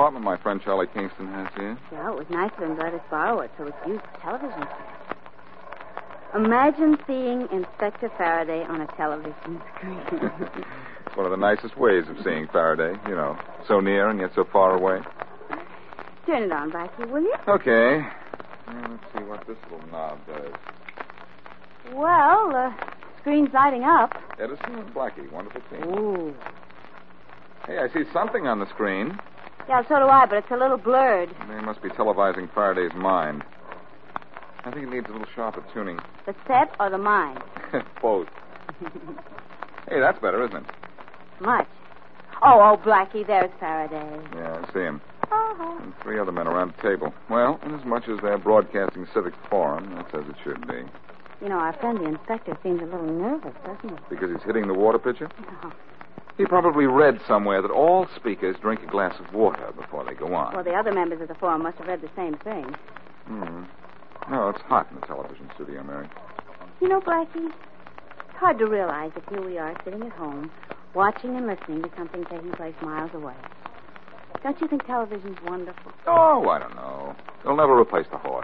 apartment my friend Charlie Kingston has here. Yeah, it was nice of him to let us borrow it so we could use the television set. Imagine seeing Inspector Faraday on a television screen. It's one of the nicest ways of seeing Faraday, so near and yet so far away. Turn it on, Blackie, will you? Okay. Let's see what this little knob does. Well, screen's lighting up. Edison and Blackie, wonderful team. Ooh. Hey, I see something on the screen. Yeah, so do I, but it's a little blurred. They must be televising Faraday's mind. I think it needs a little sharper tuning. The set or the mind? Both. Hey, that's better, isn't it? Much. Oh, Blackie, there's Faraday. Yeah, I see him. Uh-huh. And 3 other men around the table. Well, inasmuch as they're broadcasting civic forum, that's as it should be. Our friend the inspector seems a little nervous, doesn't he? Because he's hitting the water pitcher? No. He probably read somewhere that all speakers drink a glass of water before they go on. Well, the other members of the forum must have read the same thing. No, it's hot in the television studio, Mary. Blackie, it's hard to realize that here we are sitting at home, watching and listening to something taking place miles away. Don't you think television's wonderful? Oh, I don't know. It'll never replace the horse.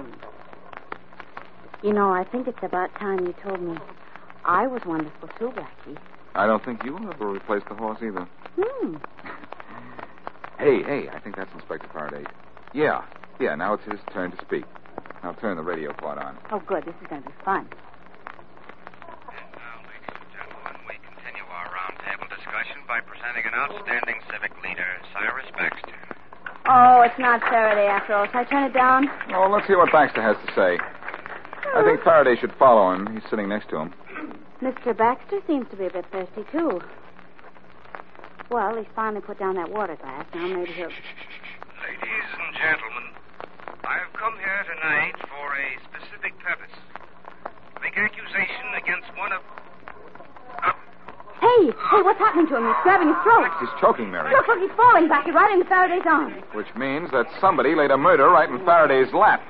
I think it's about time you told me I was wonderful too, Blackie. I don't think you'll ever replace the horse either. Hey, I think that's Inspector Faraday. Yeah, now it's his turn to speak. I'll turn the radio part on. Oh, good. This is going to be fun. And now, ladies and gentlemen, we continue our roundtable discussion by presenting an outstanding civic leader, Cyrus Baxter. Oh, it's not Faraday after all. Shall I turn it down? Oh, let's see what Baxter has to say. I think Faraday should follow him. He's sitting next to him. Mr. Baxter seems to be a bit thirsty, too. Well, he's finally put down that water glass. Now maybe he'll... Ladies and gentlemen, I have come here tonight for a specific purpose. To make accusation against one of... Hey, what's happening to him? He's grabbing his throat. He's choking, Mary. Look, he's falling back right into Faraday's arms. Which means that somebody laid a murder right in Faraday's lap.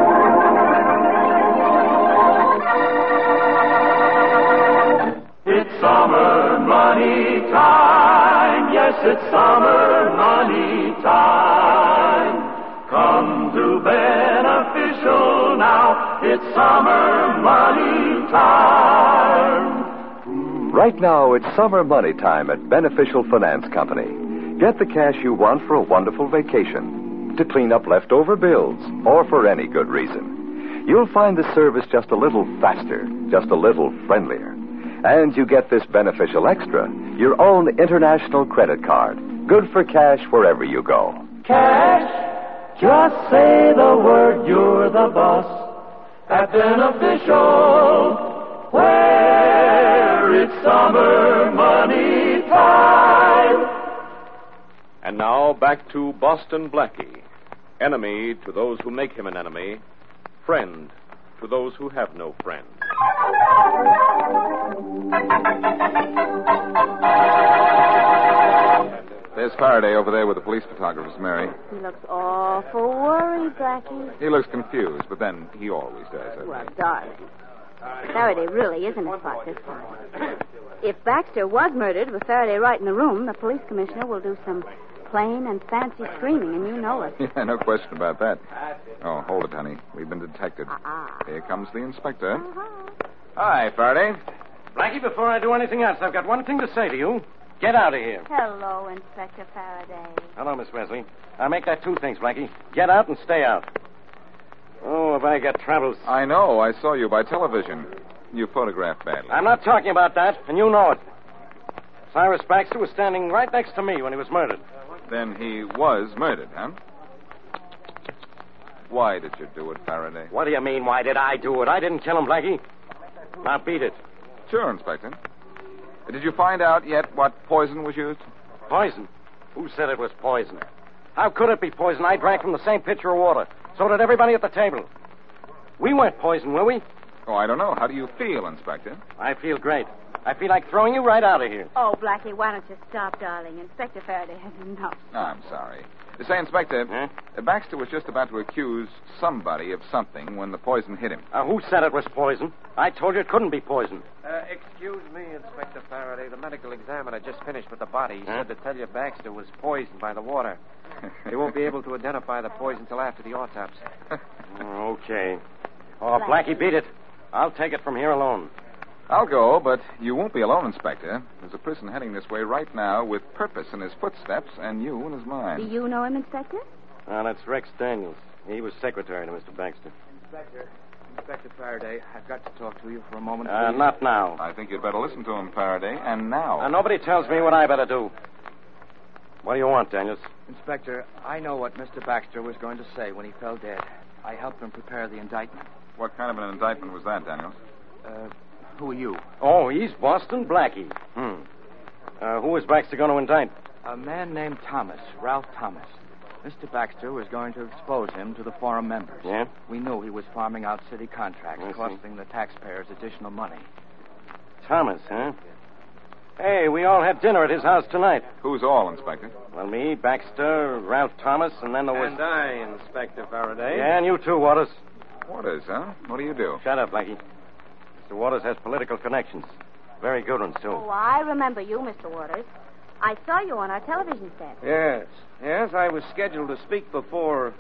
It's summer money time. Yes, it's summer money time. Come to Beneficial now. It's summer money time. Right now, it's summer money time at Beneficial Finance Company. Get the cash you want for a wonderful vacation, to clean up leftover bills, or for any good reason. You'll find the service just a little faster, just a little friendlier. And you get this Beneficial Extra, your own international credit card. Good for cash wherever you go. Cash? Just say the word, you're the boss. At Beneficial, where it's summer money time. And now back to Boston Blackie. Enemy to those who make him an enemy. Friend to those who have no friend. There's Faraday over there with the police photographers, Mary. He looks awful worried, Blackie. He looks confused, but then he always does. Well, darling. Faraday really isn't a spot this time. If Baxter was murdered with Faraday right in the room, the police commissioner will do some plain and fancy screaming, and you know it. Yeah, no question about that. Oh, hold it, honey. We've been detected. Uh-uh. Here comes the inspector. Hi, Faraday. Blackie, before I do anything else, I've got one thing to say to you. Get out of here. Hello, Inspector Faraday. Hello, Miss Wesley. I'll make that 2 things, Blackie. Get out and stay out. Oh, if I get troubles. I know. I saw you by television. You photographed badly. I'm not talking about that, and you know it. Cyrus Baxter was standing right next to me when he was murdered. Then he was murdered, huh? Why did you do it, Faraday? What do you mean, why did I do it? I didn't kill him, Blackie. Now beat it. Sure, Inspector. Did you find out yet what poison was used? Poison? Who said it was poison? How could it be poison? I drank from the same pitcher of water. So did everybody at the table. We weren't poisoned, were we? Oh, I don't know. How do you feel, Inspector? I feel great. I feel like throwing you right out of here. Oh, Blackie, why don't you stop, darling? Inspector Faraday has enough. I'm sorry. Say, Inspector, Huh? Baxter was just about to accuse somebody of something when the poison hit him. Who said it was poison? I told you it couldn't be poison. Excuse me, Inspector Faraday. The medical examiner just finished with the body. He Huh? said to tell you Baxter was poisoned by the water. They won't be able to identify the poison till after the autopsy. Okay. Oh, Blackie, beat it. I'll take it from here alone. I'll go, but you won't be alone, Inspector. There's a person heading this way right now with purpose in his footsteps and you in his mind. Do you know him, Inspector? That's Rex Daniels. He was secretary to Mr. Baxter. Inspector Faraday, I've got to talk to you for a moment. Not now. I think you'd better listen to him, Faraday, and now. Nobody tells me what I better do. What do you want, Daniels? Inspector, I know what Mr. Baxter was going to say when he fell dead. I helped him prepare the indictment. What kind of an indictment was that, Daniels? Who are you? Oh, he's Boston Blackie. Who is Baxter going to indict? A man named Thomas, Ralph Thomas. Mr. Baxter was going to expose him to the forum members. Yeah? We knew he was farming out city contracts, I see. costing the taxpayers additional money. Thomas, huh? Hey, we all had dinner at his house tonight. Who's all, Inspector? Well, me, Baxter, Ralph Thomas, and then there was... And I, Inspector Faraday. Yeah, and you too, Waters. Waters, huh? What do you do? Shut up, Blackie. Mr. Waters has political connections. Very good ones, too. Oh, I remember you, Mr. Waters. I saw you on our television set. Yes, I was scheduled to speak before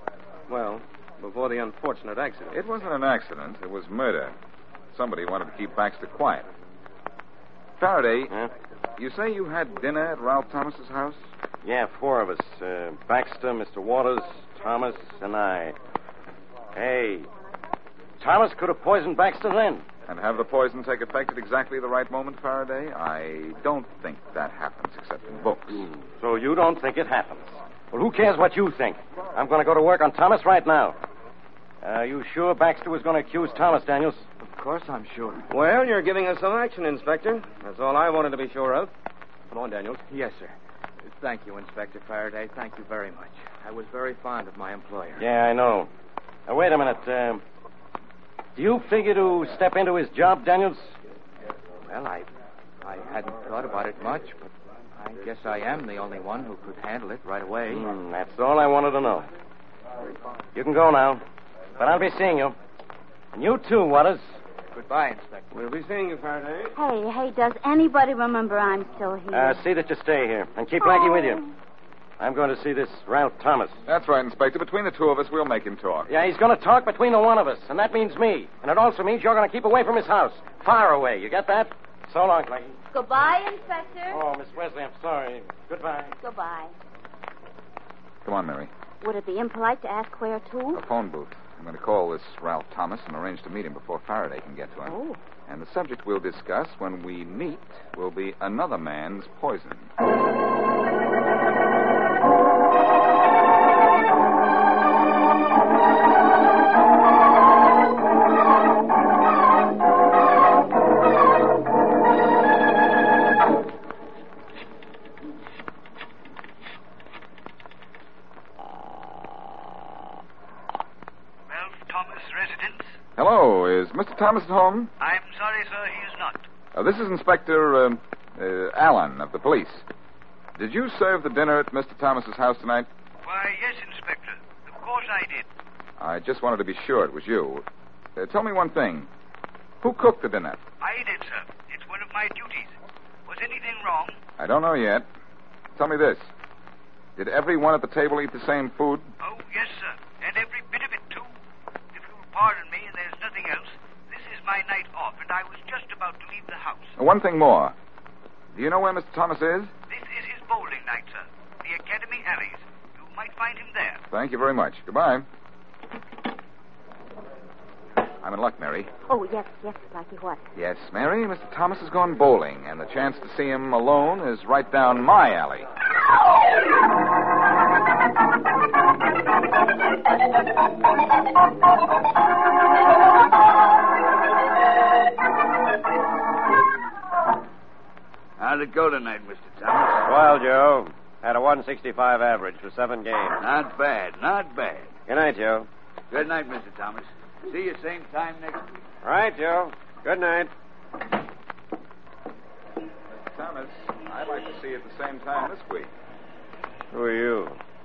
the unfortunate accident. It wasn't an accident. It was murder. Somebody wanted to keep Baxter quiet. Faraday, Huh? you say you had dinner at Ralph Thomas's house? Yeah, 4 of us. Baxter, Mr. Waters, Thomas, and I. Hey, Thomas could have poisoned Baxter then. And have the poison take effect at exactly the right moment, Faraday? I don't think that happens except in books. So you don't think it happens? Well, who cares what you think? I'm going to go to work on Thomas right now. You sure Baxter was going to accuse Thomas, Daniels? Of course I'm sure. Well, you're giving us some action, Inspector. That's all I wanted to be sure of. Come on, Daniels. Yes, sir. Thank you, Inspector Faraday. Thank you very much. I was very fond of my employer. Yeah, I know. Now, wait a minute. Do you figure to step into his job, Daniels? Well, I hadn't thought about it much, but I guess I am the only one who could handle it right away. That's all I wanted to know. You can go now, but I'll be seeing you. And you too, Waters. Goodbye, Inspector. We'll be seeing you, Faraday. Hey, does anybody remember I'm still here? See that you stay here, and keep Blackie with you. I'm going to see this Ralph Thomas. That's right, Inspector. Between the two of us, we'll make him talk. Yeah, he's going to talk between the one of us, and that means me. And it also means you're going to keep away from his house. Far away. You get that? So long, Blackie. Goodbye, Inspector. Oh, Miss Wesley, I'm sorry. Goodbye. Goodbye. Come on, Mary. Would it be impolite to ask where to? A phone booth. I'm going to call this Ralph Thomas and arrange to meet him before Faraday can get to him. Oh. And the subject we'll discuss when we meet will be another man's poison. Hello, is Mr. Thomas at home? I'm sorry, sir, he is not. This is Inspector Allen of the police. Did you serve the dinner at Mr. Thomas's house tonight? Why, yes, Inspector. Of course I did. I just wanted to be sure it was you. Tell me one thing. Who cooked the dinner? I did, sir. It's one of my duties. Was anything wrong? I don't know yet. Tell me this. Did everyone at the table eat the same food? Oh, yes, sir. And every bit of it, too. If you'll pardon me and there's nothing else, this is my night off, and I was just about to leave the house. One thing more. Do you know where Mr. Thomas is? This is his bowling night, sir. The Academy Alleys. You might find him there. Thank you very much. Goodbye. I'm in luck, Mary. Oh, yes, Blackie, what? Yes, Mary, Mr. Thomas has gone bowling, and the chance to see him alone is right down my alley. How'd it go tonight, Mr. Thomas? Well, Joe. Had a 165 average for 7 games. Not bad, not bad. Good night, Joe. Good night, Mr. Thomas. See you same time next week. Right, Joe. Good night. Mr. Thomas, I'd like to see you at the same time this week. Who are you?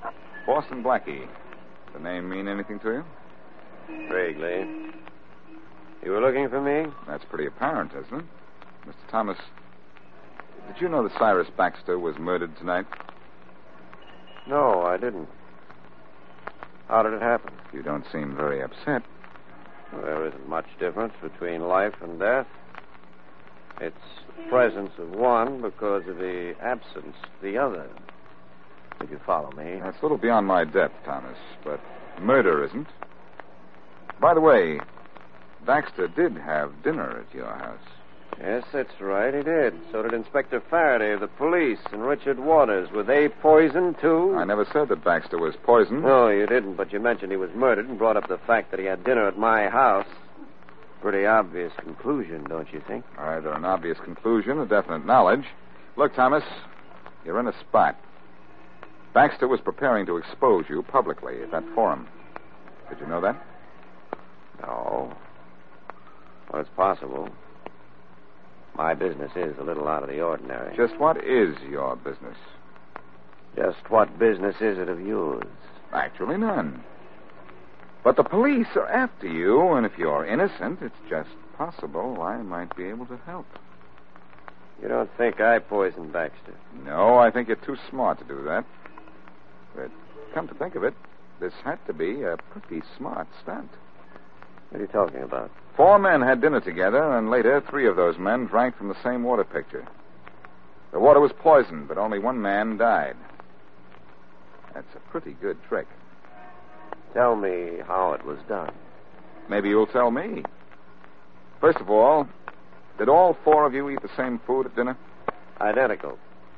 Boston Blackie. The name mean anything to you? Vaguely. You were looking for me? That's pretty apparent, isn't it? Mr. Thomas, did you know that Cyrus Baxter was murdered tonight? No, I didn't. How did it happen? You don't seem very upset. Well, there isn't much difference between life and death. It's the presence of one because of the absence of the other. Did you follow me? That's a little beyond my depth, Thomas, but murder isn't. By the way, Baxter did have dinner at your house. Yes, that's right, he did. So did Inspector Faraday of the police and Richard Waters. Were they poisoned, too? I never said that Baxter was poisoned. No, you didn't, but you mentioned he was murdered and brought up the fact that he had dinner at my house. Pretty obvious conclusion, don't you think? Either an obvious conclusion or definite knowledge. Look, Thomas, you're in a spot. Baxter was preparing to expose you publicly at that forum. Did you know that? No. Well, it's possible. My business is a little out of the ordinary. Just what is your business? Just what business is it of yours? Actually, none. But the police are after you, and if you're innocent, it's just possible I might be able to help. You don't think I poisoned Baxter? No, I think you're too smart to do that. But come to think of it, this had to be a pretty smart stunt. What are you talking about? 4 men had dinner together, and later 3 of those men drank from the same water pitcher. The water was poisoned, but only 1 man died. That's a pretty good trick. Tell me how it was done. Maybe you'll tell me. First of all, did all 4 of you eat the same food at dinner? Identical.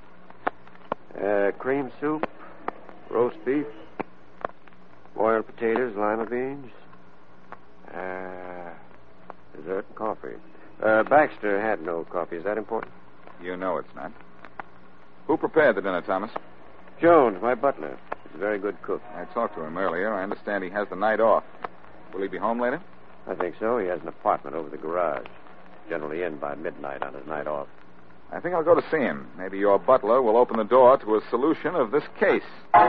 Cream soup, roast beef, boiled potatoes, lima beans, dessert and coffee. Baxter had no coffee. Is that important? You know it's not. Who prepared the dinner, Thomas? Jones, my butler. He's a very good cook. I talked to him earlier. I understand he has the night off. Will he be home later? I think so. He has an apartment over the garage. Generally in by midnight on his night off. I think I'll go to see him. Maybe your butler will open the door to a solution of this case.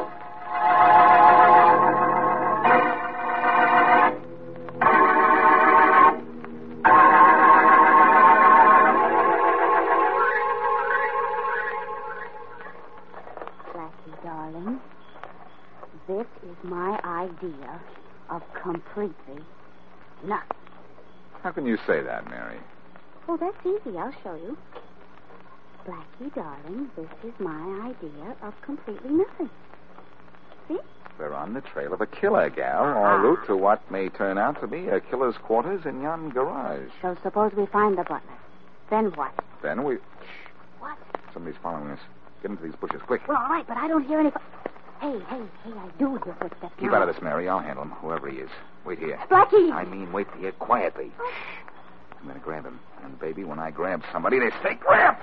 Blackie, darling, this is my idea of completely nothing. How can you say that, Mary? Oh, that's easy. I'll show you. Blackie, darling, this is my idea of completely nothing. See? We're on the trail of a killer, gal, en route to what may turn out to be a killer's quarters in yon garage. So suppose we find the butler. Then what? Then we... What? Somebody's following us. Get into these bushes, quick. Well, all right, but I don't hear any... Hey, I do hear footsteps Keep now. out of this, Mary. I'll handle him, whoever he is. Wait here. Blackie! I mean, wait here quietly. Shh. I'm going to grab him. And, baby, when I grab somebody, they stay grabbed.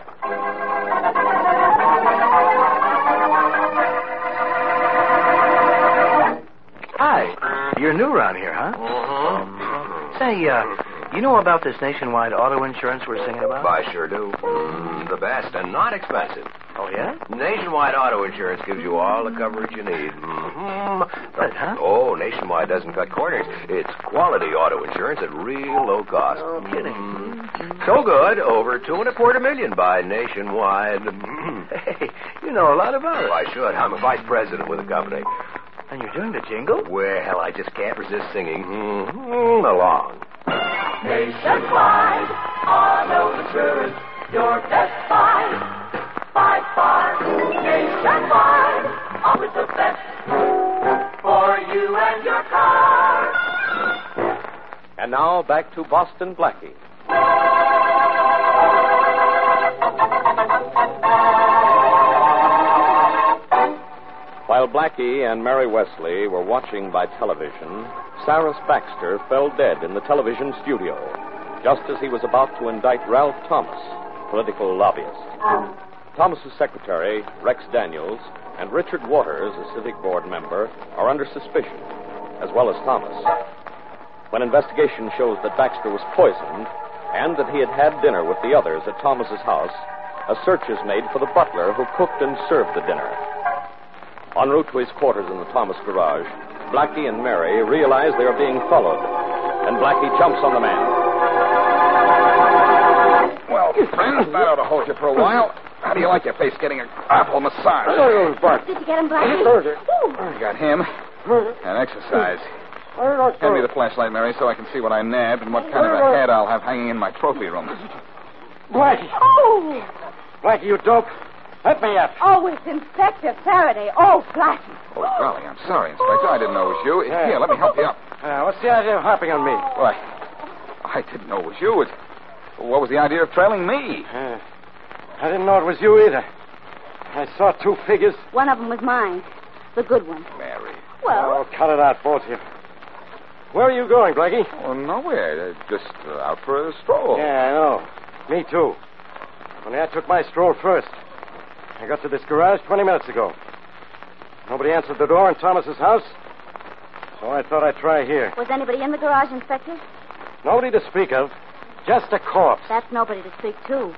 Hi. You're new around here, huh? Mm-hmm. Say, you know about this nationwide auto insurance we're singing about? I sure do. The best and not expensive. Oh, yeah? Nationwide auto insurance gives you all the coverage you need. Huh? Oh, Nationwide doesn't cut corners. It's quality auto insurance at real low cost. No kidding. So good, over $2.25 million by Nationwide. Hey, you know a lot about it. Well, I should. I'm a vice president with the company. And you're doing the jingle? Well, I just can't resist singing along. Nationwide auto insurance, your best buy. By far, Nationwide, always the best for you and your car. And now back to Boston Blackie. While Blackie and Mary Wesley were watching by television, Cyrus Baxter fell dead in the television studio, just as he was about to indict Ralph Thomas, political lobbyist. Thomas's secretary, Rex Daniels, and Richard Waters, a civic board member, are under suspicion, as well as Thomas. When investigation shows that Baxter was poisoned and that he had had dinner with the others at Thomas's house, a search is made for the butler who cooked and served the dinner. En route to his quarters in the Thomas garage, Blackie and Mary realize they are being followed, and Blackie jumps on the man. Well, friends, that ought to hold you for a while. How do you like your face getting an apple massage? Did you get him, Blackie? I got him. And exercise. Hand me the flashlight, Mary, so I can see what I nabbed and what kind of a head I'll have hanging in my trophy room. Blackie. Oh! Blackie, you dope. Let me up. Oh, it's Inspector Faraday. Oh, Blackie. Oh, golly, I'm sorry, Inspector. I didn't know it was you. Here, let me help you up. What's the idea of hopping on me? Why, I didn't know it was you. What was the idea of trailing me? I didn't know it was you either. I saw two figures. One of them was mine. The good one. Mary. Well... Oh, cut it out, both of you. Where are you going, Blackie? Well, nowhere. Just out for a stroll. Yeah, I know. Me too. Only I took my stroll first. I got to this garage 20 minutes ago. Nobody answered the door in Thomas's house, so I thought I'd try here. Was anybody in the garage, Inspector? Nobody to speak of. Just a corpse. That's nobody to speak to.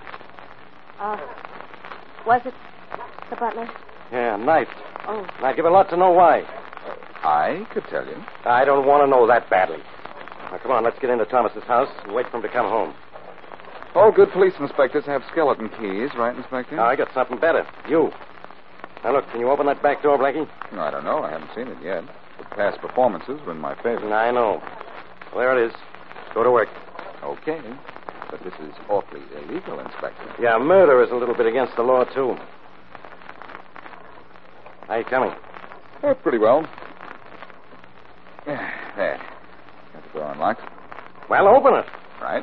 Was it the butler? Yeah, knifed. Oh. And I'd give a lot to know why. I could tell you. I don't want to know that badly. Now, come on, let's get into Thomas's house and wait for him to come home. All good police inspectors have skeleton keys, right, Inspector? Now, I got something better. You. Now, look, can you open that back door, Blackie? No, I don't know. I haven't seen it yet. But past performances were in my favor. I know. Well, there it is. Go to work. Okay. But this is awfully illegal, Inspector. Yeah, murder is a little bit against the law, too. How you coming? Pretty well. There. Got the door unlocked. Well, open it. Right.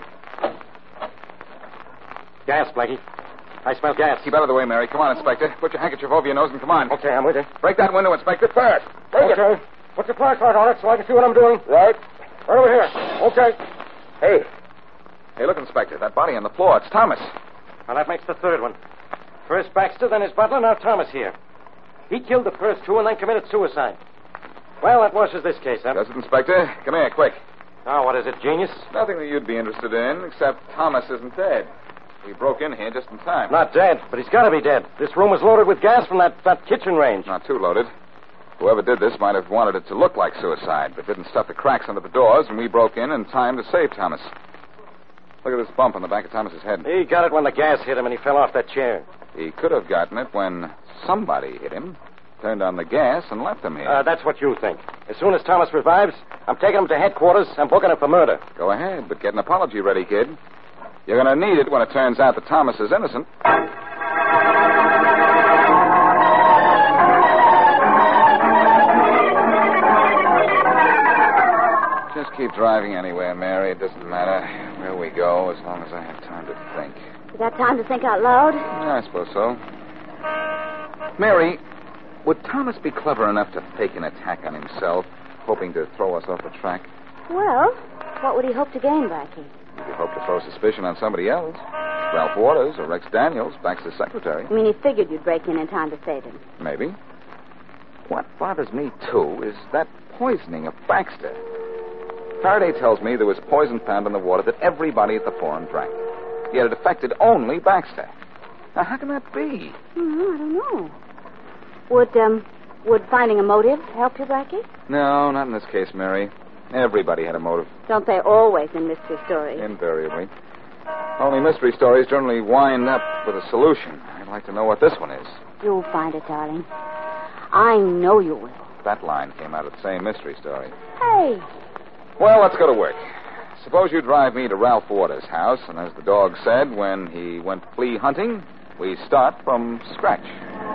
Gas, Blackie. I smell gas. Keep out of the way, Mary. Come on, Inspector. Put your handkerchief over your nose and come on. Okay, I'm with you. Break that window, Inspector. First. Break it. Okay. Put your flashlight on it so I can see what I'm doing. Right. Right over here. Okay. Hey, look, Inspector. That body on the floor. It's Thomas. Well, that makes the third one. First Baxter, then his butler, now Thomas here. He killed the first two and then committed suicide. Well, that washes this case, huh? Does it, Inspector? Come here, quick. Now, what is it, genius? Nothing that you'd be interested in, except Thomas isn't dead. He broke in here just in time. Not dead, but he's got to be dead. This room was loaded with gas from that kitchen range. Not too loaded. Whoever did this might have wanted it to look like suicide, but didn't stuff the cracks under the doors, and we broke in time to save Thomas. Look at this bump on the back of Thomas's head. He got it when the gas hit him and he fell off that chair. He could have gotten it when somebody hit him, turned on the gas, and left him here. That's what you think. As soon as Thomas revives, I'm taking him to headquarters and booking him for murder. Go ahead, but get an apology ready, kid. You're going to need it when it turns out that Thomas is innocent. Just keep driving anywhere, Mary. It doesn't matter where we go as long as I have time to think. You got time to think out loud? Yeah, I suppose so. Mary, would Thomas be clever enough to fake an attack on himself, hoping to throw us off the track? Well, what would he hope to gain, Blackie? He hoped to throw suspicion on somebody else. Ralph Waters or Rex Daniels, Baxter's secretary. I mean, he figured you'd break in time to save him. Maybe. What bothers me, too, is that poisoning of Baxter. Faraday tells me there was poison found in the water that everybody at the Forum drank. Yet it affected only Baxter. Now, how can that be? I don't know. Would finding a motive help you, Blackie? No, not in this case, Mary. Everybody had a motive. Don't they always in mystery stories? Invariably. Only mystery stories generally wind up with a solution. I'd like to know what this one is. You'll find it, darling. I know you will. That line came out of the same mystery story. Hey. Well, let's go to work. Suppose you drive me to Ralph Waters' house, and as the dog said when he went flea hunting, we start from scratch.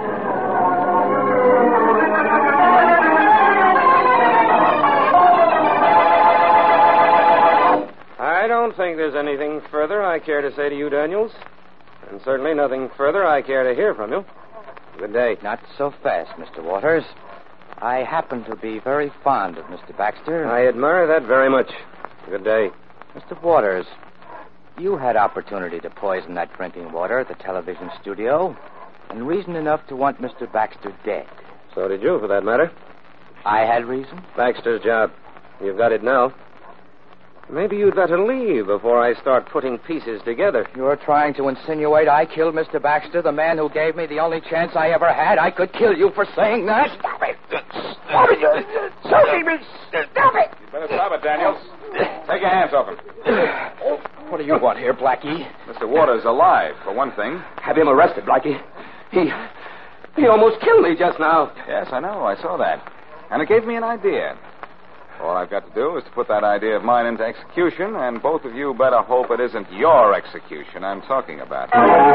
I don't think there's anything further I care to say to you, Daniels. And certainly nothing further I care to hear from you. Good day. Not so fast, Mr. Waters. I happen to be very fond of Mr. Baxter. I admire that very much. Good day. Mr. Waters, you had opportunity to poison that drinking water at the television studio, and reason enough to want Mr. Baxter dead. So did you, for that matter. I had reason? Baxter's job. You've got it now. Maybe you'd better leave before I start putting pieces together. You're trying to insinuate I killed Mr. Baxter, the man who gave me the only chance I ever had. I could kill you for saying that. Stop it! Stop it! Stop it! You better stop it, Daniels. Take your hands off him. What do you want here, Blackie? Mr. Waters alive, for one thing. Have him arrested, Blackie. He almost killed me just now. Yes, I know. I saw that. And it gave me an idea. All I've got to do is to put that idea of mine into execution, and both of you better hope it isn't your execution I'm talking about.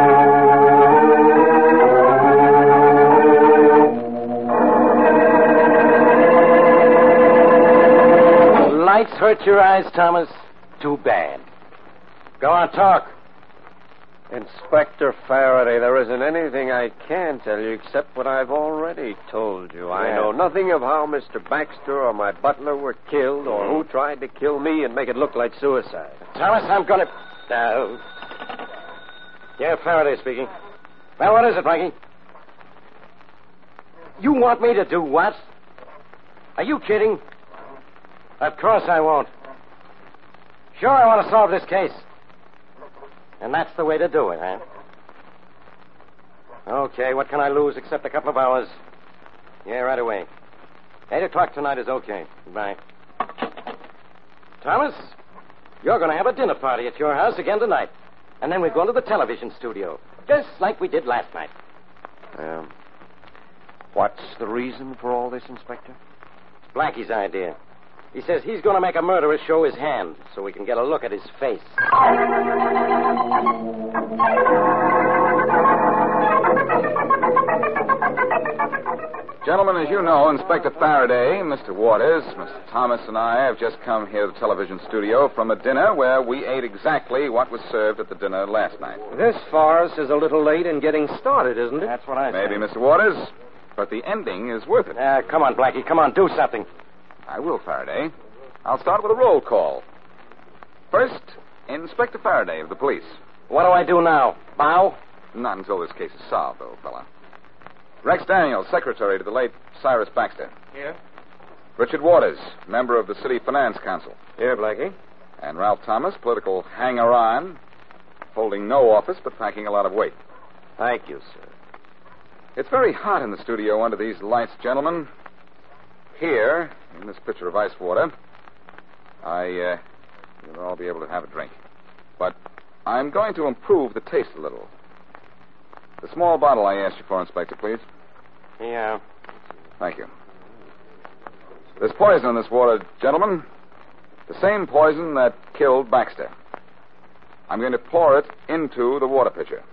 Lights hurt your eyes, Thomas? Too bad. Go on, talk. Inspector Faraday, there isn't anything I can tell you except what I've already told you. I know nothing of how Mr. Baxter or my butler were killed or who tried to kill me and make it look like suicide. Thomas, I'm going to... Yeah, Faraday speaking. Well, what is it, Blackie? You want me to do what? Are you kidding? Of course I won't. Sure, I want to solve this case. And that's the way to do it, huh? Okay, what can I lose except a couple of hours? Yeah, right away. 8 o'clock tonight is okay. Bye. Thomas, you're going to have a dinner party at your house again tonight. And then we're going to the television studio, just like we did last night. What's the reason for all this, Inspector? It's Blackie's idea. He says he's going to make a murderer show his hand so we can get a look at his face. Gentlemen, as you know, Inspector Faraday, Mr. Waters, Mr. Thomas, and I have just come here to the television studio from a dinner where we ate exactly what was served at the dinner last night. This farce is a little late in getting started, isn't it? That's what I say. Maybe, Mr. Waters, but the ending is worth it. Come on, Blackie. Come on, do something. I will, Faraday. I'll start with a roll call. First, Inspector Faraday of the police. What do I do now? Bow? Not until this case is solved, old fella. Rex Daniels, secretary to the late Cyrus Baxter. Here. Richard Waters, member of the City Finance Council. Here, Blackie. And Ralph Thomas, political hanger-on, holding no office but packing a lot of weight. Thank you, sir. It's very hot in the studio under these lights, gentlemen. Here, in this pitcher of ice water, you'll all be able to have a drink. But I'm going to improve the taste a little. The small bottle I asked you for, Inspector, please. Yeah. Thank you. There's poison in this water, gentlemen. The same poison that killed Baxter. I'm going to pour it into the water pitcher.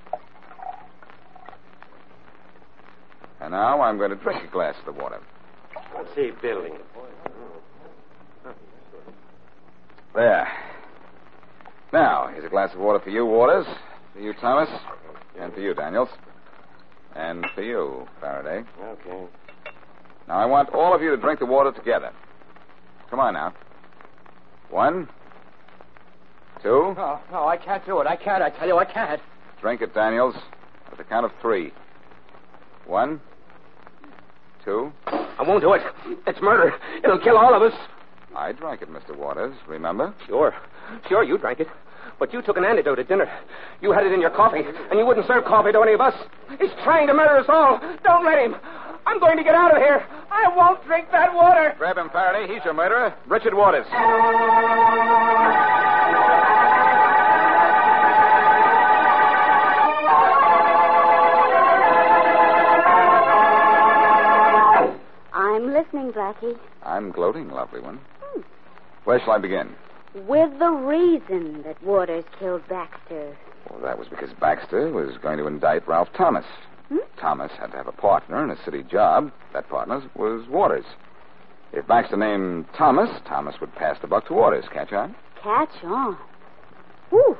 And now I'm going to drink a glass of the water. Let's see, building. There. Now, here's a glass of water for you, Waters. For you, Thomas. And for you, Daniels. And for you, Faraday. Okay. Now, I want all of you to drink the water together. Come on now. 1, 2. No, I can't do it. I can't. I tell you, I can't. Drink it, Daniels. At the count of 3. 1, 2. I won't do it. It's murder. It'll kill all of us. I drank it, Mr. Waters, remember? Sure, you drank it. But you took an antidote at dinner. You had it in your coffee, and you wouldn't serve coffee to any of us. He's trying to murder us all. Don't let him. I'm going to get out of here. I won't drink that water. Grab him, Faraday. He's your murderer. Richard Waters. I'm listening, Blackie. I'm gloating, lovely one. Where shall I begin? With the reason that Waters killed Baxter. Well, that was because Baxter was going to indict Ralph Thomas. Thomas had to have a partner in a city job. That partner was Waters. If Baxter named Thomas, Thomas would pass the buck to Waters. Catch on? Catch on. Whew.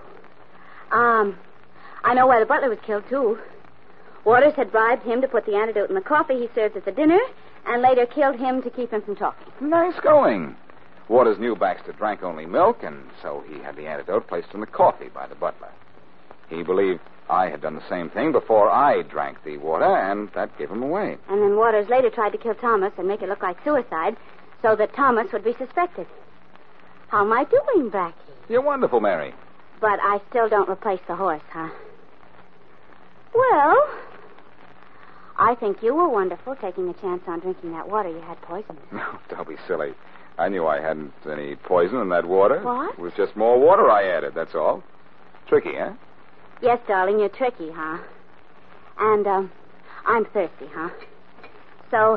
I know why the butler was killed, too. Waters had bribed him to put the antidote in the coffee he served at the dinner, and later killed him to keep him from talking. Nice going. Waters knew Baxter drank only milk, and so he had the antidote placed in the coffee by the butler. He believed I had done the same thing before I drank the water, and that gave him away. And then Waters later tried to kill Thomas and make it look like suicide so that Thomas would be suspected. How am I doing, Blackie? You're wonderful, Mary. But I still don't replace the horse, huh? Well, I think you were wonderful taking a chance on drinking that water you had poisoned. No, don't be silly. I knew I hadn't any poison in that water. What? It was just more water I added, that's all. Tricky, huh? Yes, darling, you're tricky, huh? And, I'm thirsty, huh? So,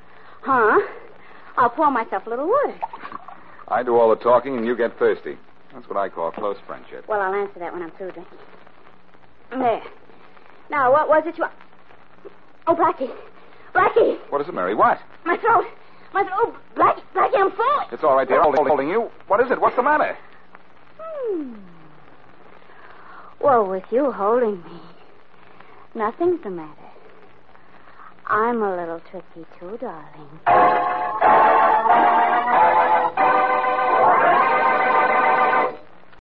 I'll pour myself a little water. I do all the talking and you get thirsty. That's what I call close friendship. Well, I'll answer that when I'm through drinking. There. Now, what was it you... Oh, Blackie. Blackie! What is it, Mary? What? My throat. Blackie, I'm falling. It's all right, dear. Holding you. What is it? What's the matter? Well, with you holding me, nothing's the matter. I'm a little tricky, too, darling.